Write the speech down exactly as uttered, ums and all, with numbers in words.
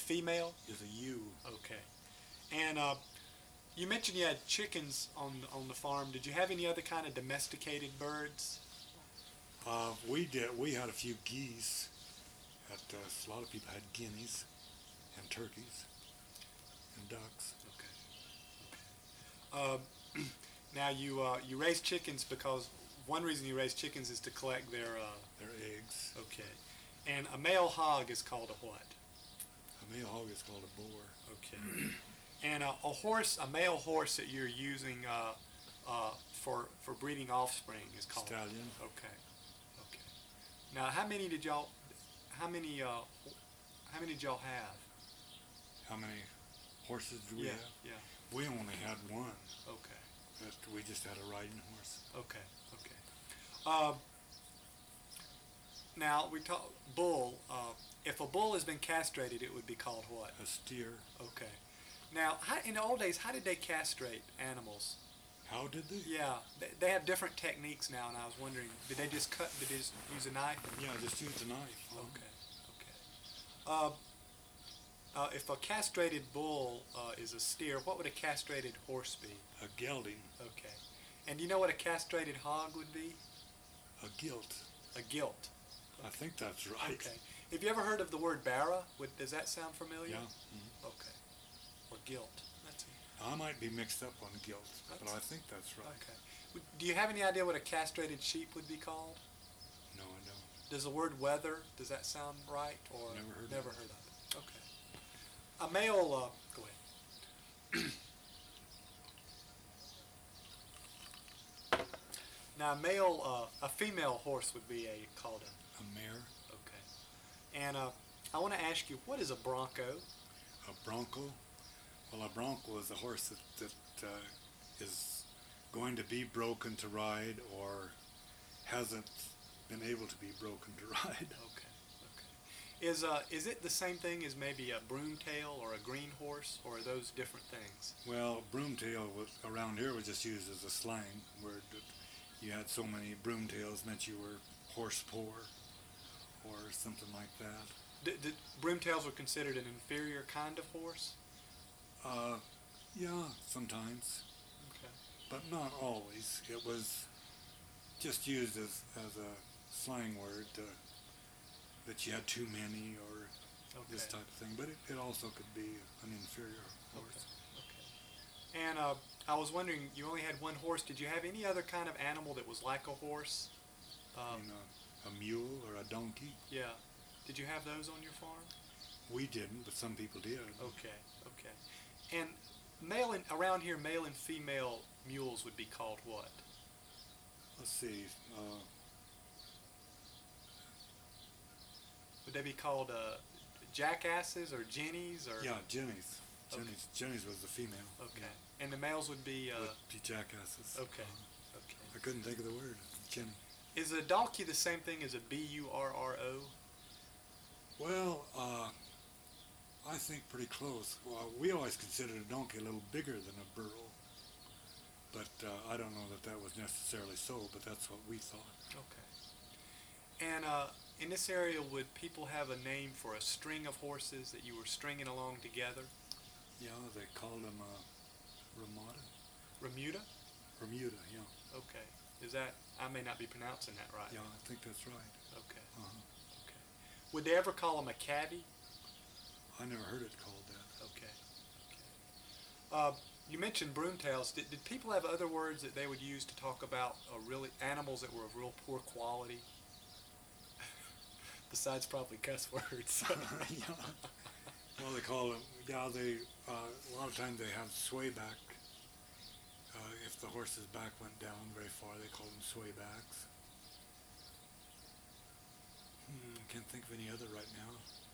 female? is a ewe. Okay. And uh, you mentioned you had chickens on on the farm. Did you have any other kind of domesticated birds? Uh, we did. We had a few geese. At, uh, a lot of people had guineas and turkeys and ducks. Okay. Okay. Uh, now you uh, you raise chickens because one reason you raise chickens is to collect their. Uh, Their eggs. okay. And a male hog is called a what? A male hog is called a boar. Okay. And uh, a horse, a male horse that you're using uh, uh, for for breeding offspring is called Stallion. Okay. Okay. Now, how many did y'all? How many? Uh, how many did y'all have? How many horses do we yeah. have? Yeah. We only had one. Okay. But we just had a riding horse. Okay. Okay. Uh, now we talk bull. Uh, if a bull has been castrated, it would be called what? A steer. Okay. Now, how, in the old days, how did they castrate animals? How did they? Yeah, they, they have different techniques now, and I was wondering, did they just cut? Did they just use a knife? Yeah, just use the knife. Okay. Okay. Uh, uh, if a castrated bull uh, is a steer, what would a castrated horse be? A gelding. Okay. And do you know what a castrated hog would be? A gilt. A gilt. I think that's right. Okay. Have you ever heard of the word barra? Would, does that sound familiar? Yeah. Mm-hmm. Okay. Or gilt. That's it. I might be mixed up on gilt, but That's- I think that's right. Okay. Would- Do you have any idea what a castrated sheep would be called? No, I don't. Does the word weather, does that sound right? Or Never heard of never it. heard of it. Okay. A male, uh, go ahead. Now, a male, uh, a female horse would be a called a. A mare. Okay. And uh, I want to ask you, what is a bronco? A bronco. Well, a bronco is a horse that, that uh, is going to be broken to ride or hasn't been able to be broken to ride. Okay. Okay. Is uh, is it the same thing as maybe a broomtail or a green horse, or are those different things? Well, broomtail was, around here was just used as a slang, where d- you had so many broomtails meant you were horse poor or something like that. D- d- broomtails were considered an inferior kind of horse. Uh, yeah, sometimes, Okay. but not always. It was just used as, as a slang word uh, that you had too many or Okay. this type of thing, but it, it also could be an inferior horse. Okay. And uh, I was wondering, you only had one horse. Did you have any other kind of animal that was like a horse? Um, You know, a mule or a donkey. Yeah. Did you have those on your farm? We didn't, but some people did. Okay. Okay. And male and around here, male and female mules would be called what? Let's see. Uh, Would they be called uh, jackasses or jennies or? yeah, jennies. Okay. Jennies. Jennies was the female. Okay. And the males would be. Uh, Would be jackasses. okay. Uh, Okay. I couldn't think of the word. Jenny. Is a donkey the same thing as a B U R R O? Well, uh, I think pretty close. Well, we always considered a donkey a little bigger than a burro, but uh, I don't know that that was necessarily so, but that's what we thought. Okay. And uh, in this area, would people have a name for a string of horses that you were stringing along together? Yeah, they called them uh, Ramada. Remuda? Bermuda, yeah. Okay. Is that, I may not be pronouncing that right. Yeah, I think that's right. Okay. Uh-huh. Okay. Would they ever call them a caddy? I never heard it called that. Okay. Okay. Uh, you mentioned broomtails. Did, did people have other words that they would use to talk about uh, really animals that were of real poor quality? Besides probably cuss words. Yeah. Well, they call them, yeah, they, uh, a lot of times they have sway back. Uh, if the horse's back went down very far, they call them sway backs. Hmm, can't think of any other right now.